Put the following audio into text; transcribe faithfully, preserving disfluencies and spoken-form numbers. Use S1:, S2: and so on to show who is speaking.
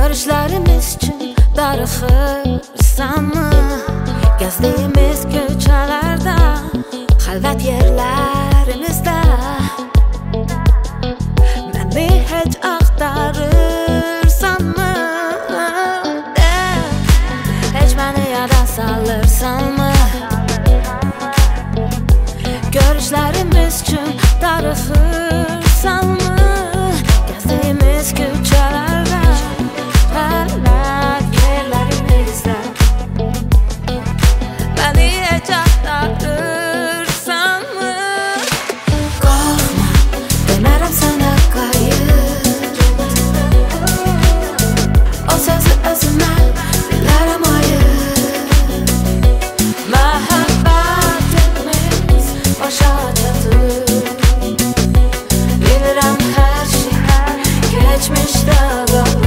S1: Görüşlerimiz için darıxırsanmı? Gezdiğimiz köçelerde, halvet yerlerimizde beni hiç aktarırsanmı? De, hiç beni yada salırsanmı? Görüşlerimiz için darıxırsanmı? Gezdiğimiz köçelerde, halvet yerlerimizde beni hiç aktarırsanmı? Korkma, demerəm sana qayıt. O sözü özümə bilərəm ayır. Məhəbbətimiz başa çatır. Bilirəm hər şey keçmişdə qalır.